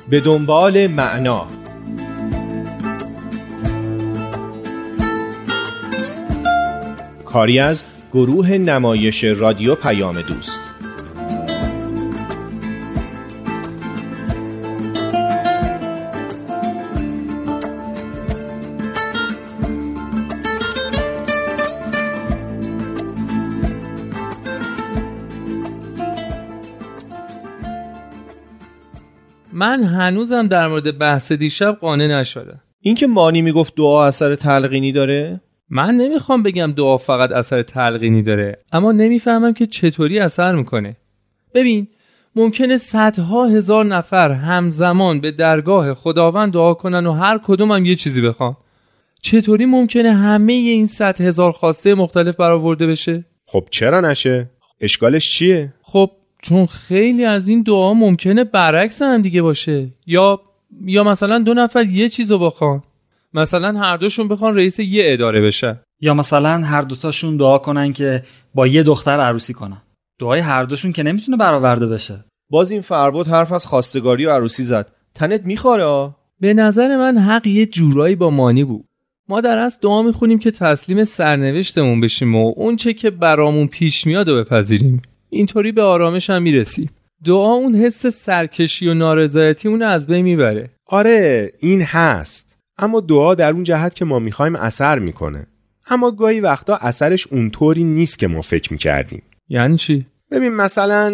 به دنبال معنا. کاری از گروه نمایش رادیو پیام دوست. من هنوزم در مورد بحث دیشب قانع نشدم. این که مانی میگفت دعا اثر تلقینی داره؟ من نمیخوام بگم دعا فقط اثر تلقینی داره، اما نمیفهمم که چطوری اثر میکنه. ببین، ممکنه صدها هزار نفر همزمان به درگاه خداوند دعا کنن و هر کدوم هم یه چیزی بخوان. چطوری ممکنه همه این 100,000 خواسته مختلف برآورده بشه؟ خب چرا نشه؟ اشکالش چیه؟ خب چون خیلی از این دعا ممکنه برعکس هم دیگه باشه، یا مثلا 2 نفر یه چیزو بخوان، مثلا هر دوشون بخوان رئیس یه اداره بشن، یا مثلا هر دوتاشون دعا کنن که با یه دختر عروسی کنن. دعای هر دوشون که نمیتونه برآورده بشه. باز این فرباد حرف از خواستگاری و عروسی زد. تنت میخوره؟ به نظر من حق یه جورایی با مانی بود. ما در اصل دعا میخونیم که تسلیم سرنوشتمون بشیم و اون چه که برامون پیش میاد و بپذیریم. اینطوری به آرامش هم میرسیم. دعا اون حس سرکشی و نارضایتی اون از بین میبره. آره این هست، اما دعا در اون جهت که ما میخوایم اثر میکنه، اما گاهی وقتا اثرش اونطوری نیست که ما فکر میکردیم. یعنی چی؟ ببین مثلا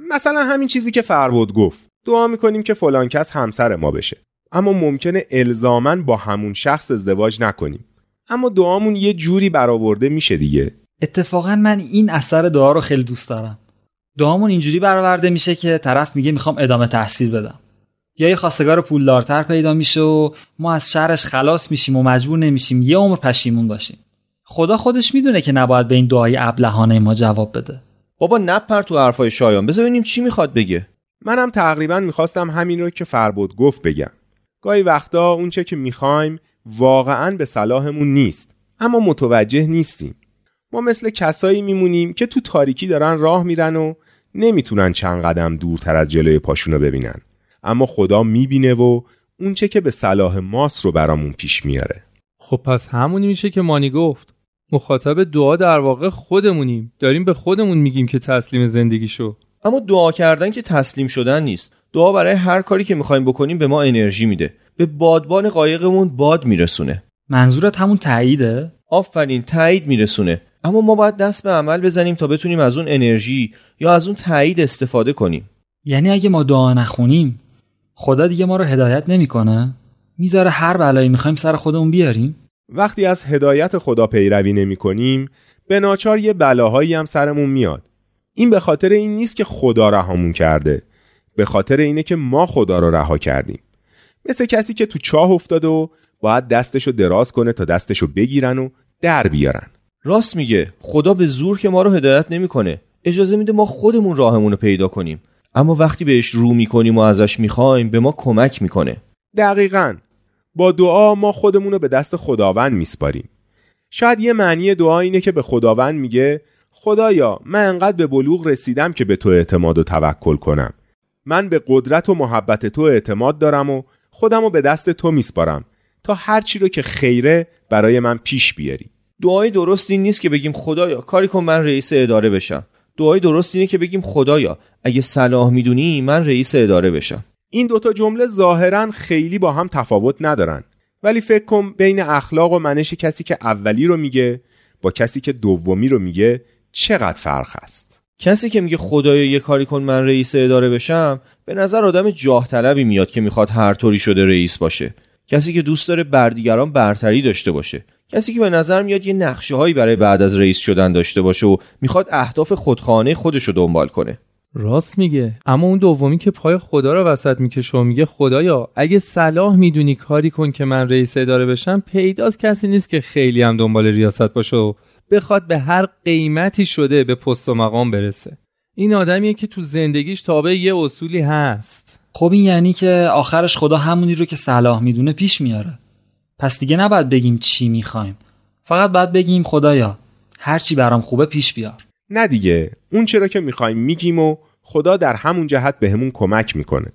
همین چیزی که فرباد گفت، دعا میکنیم که فلان کس همسر ما بشه، اما ممکنه الزاماً با همون شخص ازدواج نکنیم، اما دعامون یه جوری برآورده میشه دیگه. اتفاقا من این اثر دعا رو خیلی دوست دارم. دعامون اینجوری برآورده میشه که طرف میگه میخوام ادامه تحصیل بدم، یا یه خواستگار پولدارتر پیدا میشه و ما از شرش خلاص میشیم و مجبور نمیشیم یه عمر پشیمون باشیم. خدا خودش میدونه که نباید به این دعای ابلهانه ما جواب بده. بابا نپر تو حرفای شایان، بذار ببینیم چی میخواد بگه. منم تقریبا میخواستم همین رو که فرباد گفت بگم. گاهی وقتا اون چه که میخوایم واقعاً به صلاحمون نیست، اما متوجه نیستیم. ما مثل کسایی میمونیم که تو تاریکی دارن راه میرن و نمیتونن چند قدم دورتر از جلوی پاشونو ببینن، اما خدا میبینه و اون چه که به صلاح ماست رو برامون پیش میاره. خب پس همونی میشه که مانی گفت. مخاطب دعا در واقع خودمونیم، داریم به خودمون میگیم که تسلیم زندگی شو. اما دعا کردن که تسلیم شدن نیست. دعا برای هر کاری که میخوایم بکنیم به ما انرژی میده، به بادبان قایقمون باد میرسونه. منظورت همون تاییده؟ آفرین، تایید میرسونه. اما ما باید دست به عمل بزنیم تا بتونیم از اون انرژی یا از اون تایید استفاده کنیم. یعنی اگه ما دعا نخونیم خدا دیگه ما رو هدایت نمیکنه؟ میذاره هر بلایی میخوایم سر خودمون بیاریم؟ وقتی از هدایت خدا پیروی نمی‌کنیم، به ناچار یه بلاهایی هم سرمون میاد. این به خاطر این نیست که خدا رهامون کرده، به خاطر اینه که ما خدا رو رها کردیم. مثل کسی که تو چاه افتاده و باید دستشو دراز کنه تا دستشو بگیرن و در بیارن. راست میگه، خدا به زور که ما رو هدایت نمیکنه، اجازه میده ما خودمون راهمون رو پیدا کنیم. اما وقتی بهش رو میکنیم و ازش میخوایم به ما کمک میکنه. دقیقاً. با دعا ما خودمون رو به دست خداوند میسپاریم. شاید یه معنی دعا اینه که به خداوند میگه خدایا من انقدر به بلوغ رسیدم که به تو اعتماد و توکل کنم. من به قدرت و محبت تو اعتماد دارم و خودم رو به دست تو میسپارم تا هر چی رو که خیره برای من پیش بیاری. دعای درست این نیست که بگیم خدایا کاری کن من رئیس اداره بشم. دعای درست اینه که بگیم خدایا اگه صلاح میدونی من رئیس اداره بشم. این دوتا جمله ظاهراً خیلی با هم تفاوت ندارن، ولی فکر کن بین اخلاق و منش کسی که اولی رو میگه با کسی که دومی رو میگه چقدر فرق هست. کسی که میگه خدایا یه کاری کن من رئیس اداره بشم به نظر آدم جاه طلبی میاد که میخواد هر طوری شده رئیس باشه. کسی که دوست داره بر دیگران برتری داشته باشه. کسی که به نظر میاد یه نقشه هایی برای بعد از رئیس شدن داشته باشه و میخواد اهداف خودخواهانه خودش رو دنبال کنه. راست میگه، اما اون دومی که پای خدا رو وسط میکشه و میگه خدایا اگه صلاح میدونی کاری کن که من رئیس اداره بشم، پیداست کسی نیست که خیلی هم دنبال ریاست باشه و بخواد به هر قیمتی شده به پست و مقام برسه. این آدمیه که تو زندگیش تابع یه اصولی هست. خب این یعنی که آخرش خدا همونی رو که صلاح میدونه پیش میاره. پس دیگه نباید بگیم چی میخوایم، فقط باید بگیم خدایا هر چی برام خوبه پیش بیار. نه دیگه، اون چرا که میخوایم میگیم و خدا در همون جهت بهمون کمک میکنه.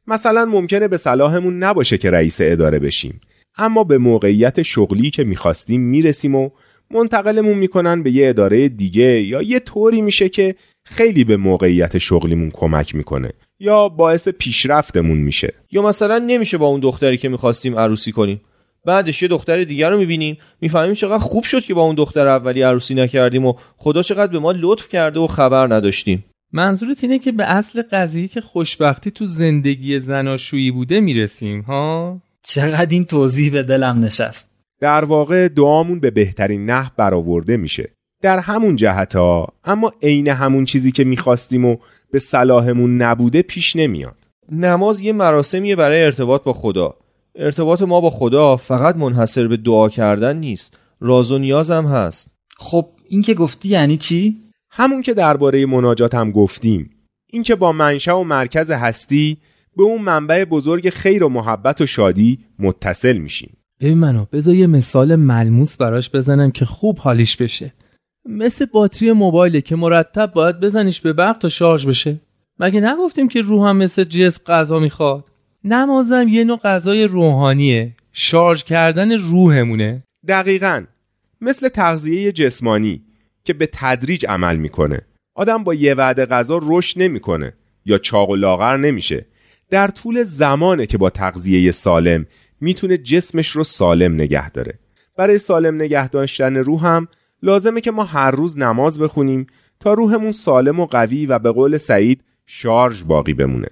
مثلا ممکنه به صلاحمون نباشه که رئیس اداره بشیم، اما به موقعیت شغلی که میخواستیم میرسیم و منتقلمون میکنن به یه اداره دیگه، یا یه طوری میشه که خیلی به موقعیت شغلیمون کمک میکنه یا باعث پیشرفتمون میشه. یا مثلا نمیشه با اون دختری که میخواستیم عروسی کنیم، بعدش یه دختر دیگر رو میبینیم، میفهمیم چقدر خوب شد که با اون دختر اولی عروسی نکردیم و خدا چقدر به ما لطف کرده و خبر نداشتیم. منظورت اینه که به اصل قضیه که خوشبختی تو زندگی زناشویی بوده میرسیم ها؟ چقدر این توضیح به دلم نشست. در واقع دعامون به بهترین نحو برآورده میشه در همون جهت‌ها، اما عین همون چیزی که میخواستیم و به صلاحمون نبوده پیش نمیاد. نماز یه مراسمیه برای ارتباط با خدا. ارتباط ما با خدا فقط منحصر به دعا کردن نیست، راز و نیاز هم هست. خب این که گفتی یعنی چی؟ همون که درباره مناجات هم گفتیم، این که با منشأ و مرکز هستی به اون منبع بزرگ خیر و محبت و شادی متصل میشیم. منو بذار یه مثال ملموس براش بزنم که خوب حالیش بشه. مثل باتری موبایله که مرتب باید بزنیش به برق تا شارژ بشه. مگه نگفتیم که روح هم مثل جسم غذا میخواد؟ نمازم یه نوع غذای روحانیه، شارژ کردن روحمونه. دقیقاً مثل تغذیه جسمانی که به تدریج عمل میکنه. آدم با یه وعده غذا رشد نمیکنه یا چاق و لاغر نمیشه. در طول زمانه که با تغذیه سالم میتونه جسمش رو سالم نگه داره. برای سالم نگه داشتن روح هم لازمه که ما هر روز نماز بخونیم تا روحمون سالم و قوی و به قول سعید شارژ باقی بمونه.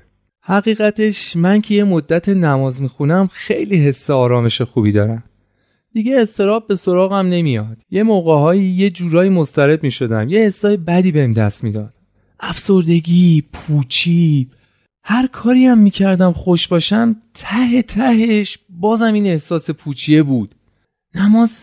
حقیقتش من که یه مدت نماز میخونم خیلی حس آرامش خوبی دارم. دیگه اضطراب به سراغم نمیاد. یه موقع‌هایی یه جورایی مضطرب میشدم، یه حسای بدی بهم دست میداد. افسردگی، پوچی، هر کاری هم میکردم خوش باشم ته تهش بازم این احساس پوچیه بود. نماز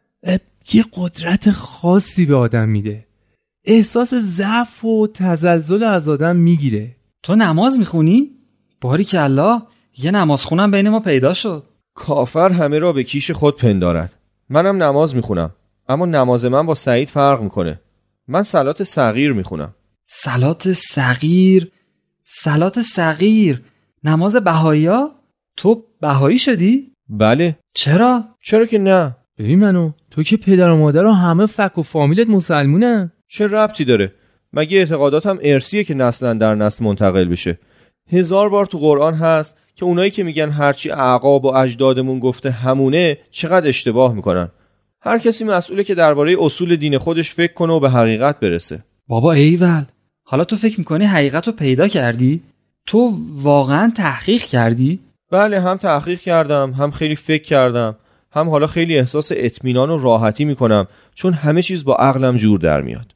یه قدرت خاصی به آدم میده. احساس ضعف و تزلزل از آدم میگیره. تو نماز میخونی؟ باریکالله، یه نماز خونم بین ما پیدا شد. کافر همه را به کیش خود پندارد. منم نماز میخونم، اما نماز من با سعید فرق میکنه. من صلات صغیر میخونم. صلات صغیر؟ صلات صغیر؟ نماز بهایی‌ها؟ تو بهایی شدی؟ بله. چرا که نه. ببین منو، تو که پدر و مادر و همه فک و فامیلت مسلمونن. چه ربطی داره؟ مگه اعتقاداتم ارثیه که نسلا در نسل منتقل بشه؟ 1000 بار تو قرآن هست که اونایی که میگن هرچی اعقاب و اجدادمون گفته همونه چقدر اشتباه میکنن. هر کسی مسئوله که درباره اصول دین خودش فکر کنه و به حقیقت برسه. بابا ایول، حالا تو فکر میکنی حقیقت رو پیدا کردی؟ تو واقعا تحقیق کردی؟ بله، هم تحقیق کردم، هم خیلی فکر کردم، هم حالا خیلی احساس اطمینان و راحتی میکنم چون همه چیز با عقلم جور در میاد.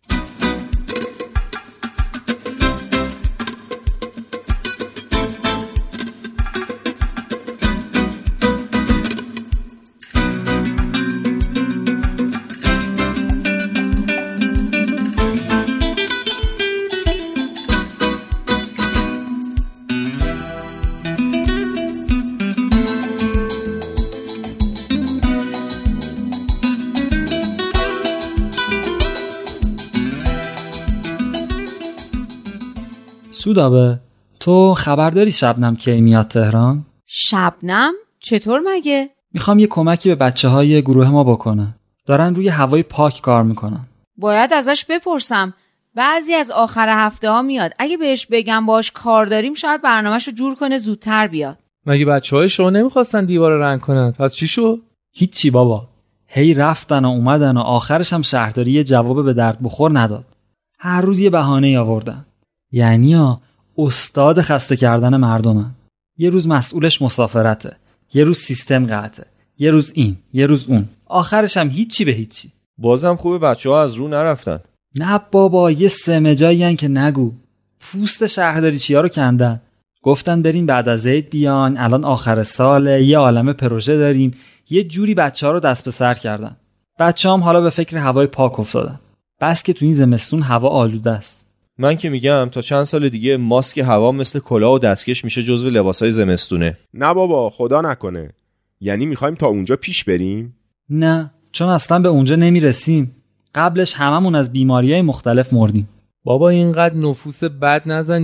سودابه، تو خبر داری شبنم کی میاد تهران؟ شبنم؟ چطور مگه؟ میخوام یه کمکی به بچه‌های گروه ما بکنه. دارن روی هوای پاک کار میکنن. باید ازش بپرسم. بعضی از آخر هفته ها میاد. اگه بهش بگم باش کار داریم شاید برنامه‌شو جور کنه زودتر بیاد. مگه بچه‌های شما نمیخواستن دیوار رنگ کنن؟ پس چی شد؟ هیچی بابا. هی رفتن و اومدن و آخرش هم شهرداری یه جواب به درد بخور نداد. هر روز یه بهانه‌ای آوردن. یعنی استاد خسته کردن مردمن. یه روز مسئولش مسافرته، یه روز سیستم قطعه، یه روز این، یه روز اون، آخرش هم هیچی به هیچی. بازم خوبه بچه‌ها از رو نرفتن. نه بابا، یه سمجایین که نگو. پوست شهرداری چیا رو کندن. گفتن بریم بعد از عید بیان، الان آخر ساله، یه عالمه پروژه داریم. یه جوری بچه‌ها رو دست به سر کردن. بچه‌هام حالا به فکر هوای پاک افتادن. بس که تو این زمستون هوا آلوده است. من که میگم تا چند سال دیگه ماسک هوا مثل کلاه و دستکش میشه جزو لباسای زمستونه. نه بابا، خدا نکنه. یعنی میخوایم تا اونجا پیش بریم؟ نه، چون اصلا به اونجا نمیرسیم. قبلش هممون از بیماریهای مختلف مردیم. بابا اینقدر نفوس بد نزنین.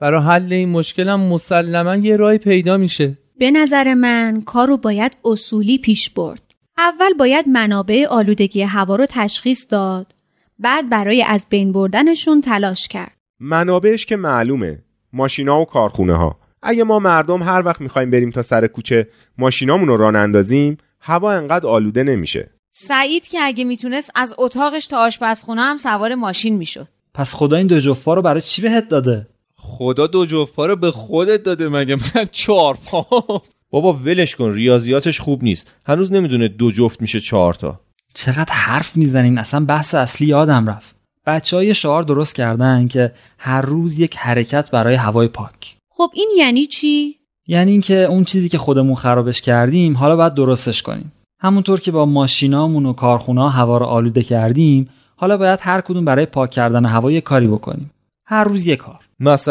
برای حل این مشکلم مسلماً یه راهی پیدا میشه. به نظر من کارو باید اصولی پیش برد. اول باید منابع آلودگی هوا رو تشخیص داد، بعد برای از بین بردنشون تلاش کرد. منابعش که معلومه، ماشینا و کارخونه ها. اگه ما مردم هر وقت میخوایم بریم تا سر کوچه ماشینامون رو راه اندازیم، هوا انقدر آلوده نمیشه. سعید که اگه میتونست از اتاقش تا آشپزخونه هم سوار ماشین میشد. پس خدا این 2 جفت پا رو برای چی بهت داده؟ خدا 2 جفت پا رو به خودت داده، مگه من 4 پا؟ بابا ولش کن، ریاضیاتش خوب نیست، هنوز نمیدونه 2 جفت میشه 4 تا. چقدر حرف میزنین، اصلا بحث اصلی یادم رفت. بچه‌ها یه شعار درست کردن که هر روز یک حرکت برای هوای پاک. خب این یعنی چی؟ یعنی اینکه اون چیزی که خودمون خرابش کردیم حالا باید درستش کنیم. همونطور که با ماشینامون و کارخونه‌ها هوا رو آلوده کردیم، حالا باید هر کدوم برای پاک کردن هوا یه کاری بکنیم. هر روز یه کار.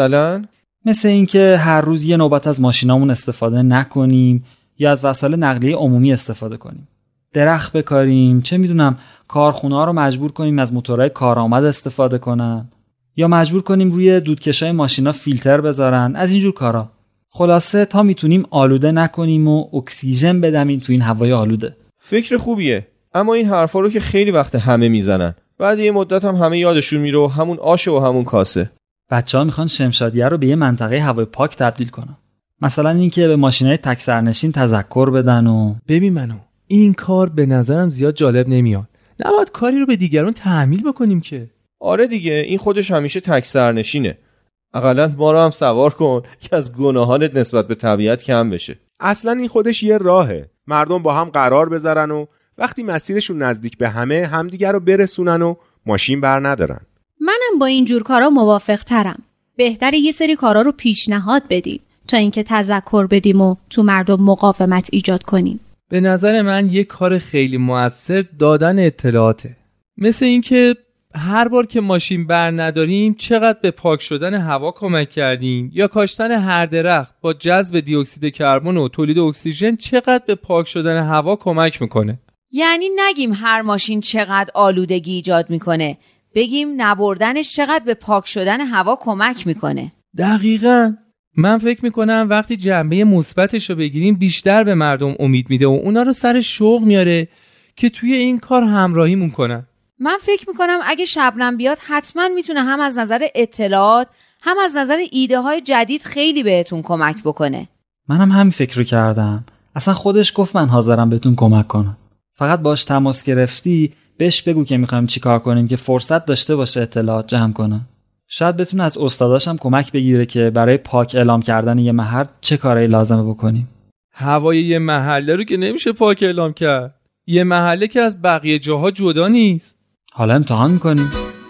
مثل اینکه هر روز یه نوبت از ماشینامون استفاده نکنیم یا از وسایل نقلیه عمومی استفاده کنیم. درخت بکاریم، چه میدونم کارخونه‌ها رو مجبور کنیم از موتورهای کارآمد استفاده کنن یا مجبور کنیم روی دودکشای ماشینا فیلتر بذارن، از اینجور کارا. خلاصه تا میتونیم آلوده نکنیم و اکسیژن بدمیم تو این هوای آلوده. فکر خوبیه، اما این حرفا رو که خیلی وقت همه میزنن، بعد یه مدت هم همه یادشون میره و همون آشه و همون کاسه. بچه‌ها میخوان شمشادیه رو به یه منطقه هوای پاک تبدیل کنن. مثلا اینکه به ماشینای تک سرنشین تذکر بدن و ببین منو، این کار به نظرم زیاد جالب نمیاد. نباید کاری رو به دیگران تحمیل بکنیم که. آره دیگه، این خودش همیشه تک سرنشینه. اقلاً ما رو هم سوار کن که از گناهانت نسبت به طبیعت کم بشه. اصلا این خودش یه راهه. مردم با هم قرار بذارن و وقتی مسیرشون نزدیک به همه همدیگر رو برسونن و ماشین بر ندارن. منم با این جور کارا موافق ترم. بهتره یه سری کارا رو پیشنهاد بدیم تا اینکه تذکر بدیم و تو مردم مقاومت ایجاد کنیم. به نظر من یه کار خیلی مؤثر دادن اطلاعاته. مثل اینکه هر بار که ماشین بر نداریم چقدر به پاک شدن هوا کمک کردیم، یا کاشتن هر درخت با جذب دی اکسید کربن و تولید اکسیژن چقدر به پاک شدن هوا کمک میکنه. یعنی نگیم هر ماشین چقدر آلودگی ایجاد میکنه، بگیم نبردنش چقدر به پاک شدن هوا کمک میکنه. دقیقاً. من فکر میکنم وقتی جنبه مثبتش رو بگیریم بیشتر به مردم امید میده و اونا رو سر شوق میاره که توی این کار همراهیمون کنن. من فکر میکنم اگه شبنم بیاد حتما میتونه هم از نظر اطلاعات هم از نظر ایده های جدید خیلی بهتون کمک بکنه. منم همین فکر رو کردم. اصلا خودش گفت من حاضرم بهتون کمک کنم. فقط باش تماس گرفتی بهش بگو که میخوایم چی کار کنیم که فرصت داشته باشه اطلاعات جمع کنه. شاید بتونه از استاداش هم کمک بگیره که برای پاک اعلام کردن یه محل چه کارایی لازمه بکنیم. هوای یه محله رو که نمیشه پاک اعلام کرد. یه محله که از بقیه جاها جدا نیست. حالا امتحان میکنیم.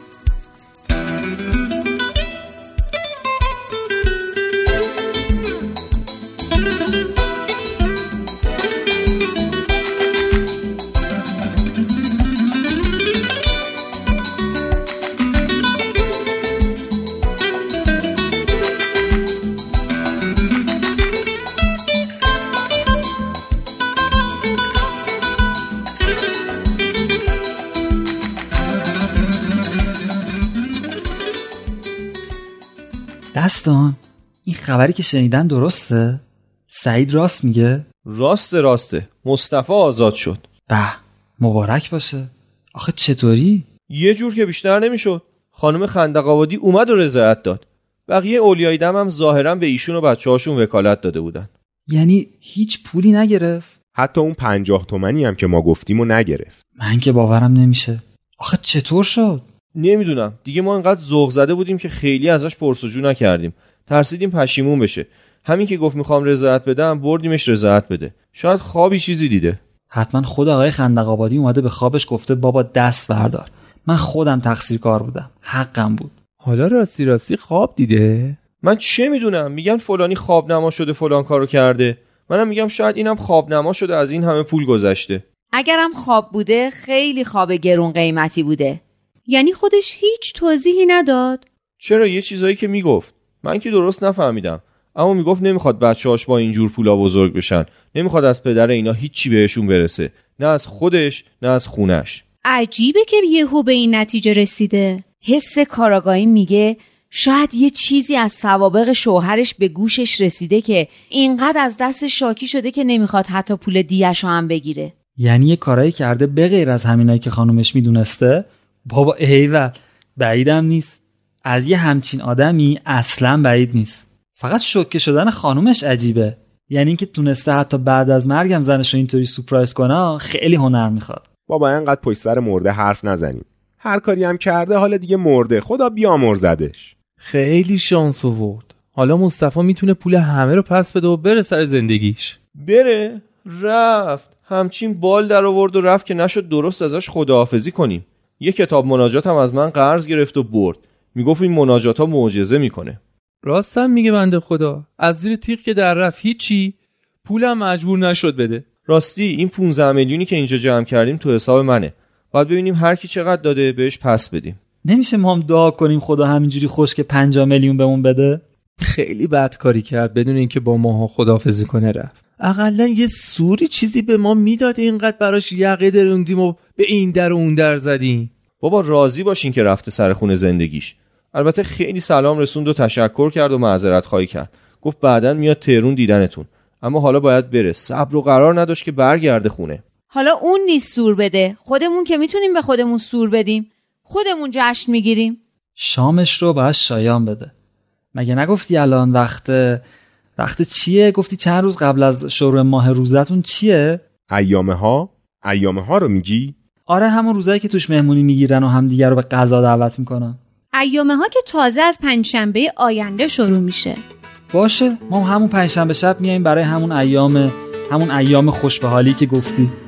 دستان، این خبری که شنیدن درسته؟ سعید راست میگه؟ راسته. مصطفی آزاد شد. به، مبارک باشه. آخه چطوری؟ یه جور که بیشتر نمیشد. خانم خندق‌آبادی اومد و رضایت داد. بقیه اولیای دم هم ظاهرا به ایشون و بچه‌هاشون وکالت داده بودن. یعنی هیچ پولی نگرفت؟ حتی اون 50 تومانی هم که ما گفتیم و نگرفت. من که باورم نمیشه. آخه چطور شد؟ نمیدونم، دیگه ما انقدر ذوق زده بودیم که خیلی ازش پرسجو نکردیم. ترسیدیم پشیمون بشه. همین که گفت میخوام رضایت بدم بردیمش رضایت بده. شاید خوابی چیزی دیده. حتما خود آقای خندق‌آبادی اومده به خوابش گفته بابا دست بردار. من خودم تقصیرکار بودم. حقم بود. حالا راستی خواب دیده؟ من چه میدونم، میگن فلانی خواب نما شده فلان کارو کرده. منم میگم شاید اینم خواب نما شده، از این همه پول گذشته. اگرم خواب بوده خیلی خواب گرون قیمتی بوده. یعنی خودش هیچ توضیحی نداد؟ چرا، یه چیزایی که میگفت من که درست نفهمیدم، اما میگفت نمیخواد بچه‌هاش با اینجور پولا بزرگ بشن، نمیخواد از پدر اینا هیچی بهشون برسه، نه از خودش نه از خونش. عجیبه که یهو به این نتیجه رسیده. حس کاراگاهی میگه شاید یه چیزی از سوابق شوهرش به گوشش رسیده که اینقدر از دست شاکی شده که نمیخواد حتی پول دیه‌شو هم بگیره. یعنی یه کارایی کرده به غیر از همینایی که خانومش میدونسته؟ بابا ایول، بعیدم نیست. از یه همچین آدمی اصلا بعید نیست. فقط شوکه شدن خانومش عجیبه. یعنی اینکه تونسته حتی بعد از مرگم زنشو اینطوری سورپرایز کنه، خیلی هنر میخواد. بابا اینقدر پشت سر مرده حرف نزنیم. هر کاری هم کرده حالا دیگه مرده، خدا بیامرزدش. خیلی شانس آورد. حالا مصطفی میتونه پول همه رو پس بده و بره سر زندگیش. بره؟ رفت. همچین بال در آورد و رفت که نشد درست ازش خداحافظی کنیم. یه کتاب مناجات هم از من قرض گرفت و برد. میگفت این مناجات ها معجزه میکنه. راستم میگه بنده خدا. از زیر تیغ که در رفت هیچی، پولم مجبور نشد بده. راستی این 15 میلیونی که اینجا جمع کردیم تو حساب منه. باید ببینیم هر کی چقدر داده بهش پس بدیم. نمیشه ما هم دعا کنیم خدا همینجوری خوش که 50 میلیون بهمون بده؟ خیلی بد کاری کرد بدون اینکه با ماها خداحافظی کنه رفت. اقلا یه سوری چیزی به ما میداد اینقدر براش یقه دروندیم و به این در و اون در زدیم. بابا راضی باشین که رفته سر خونه زندگیش. البته خیلی سلام رسوند و تشکر کرد و معذرت خواهی کرد. گفت بعداً میاد تهرون دیدنتون. اما حالا باید بره. صبر و قرار نداشت که برگرده خونه. حالا اون نیست سور بده. خودمون که میتونیم به خودمون سور بدیم. خودمون جشن میگیریم. شامش رو باید شایان بده. مگه نگفتی الان وقت چیه؟ گفتی چند روز قبل از شروع ماه روزتون چیه؟ ایامه ها رو میگی؟ آره، همون روزایی که توش مهمونی میگیرن و همدیگه رو به غذا دعوت میکنن. ایامه ها که تازه از پنجشنبه آینده شروع میشه. باشه، ما همون پنجشنبه شب میایم برای همون ایام خوش به حالی که گفتی.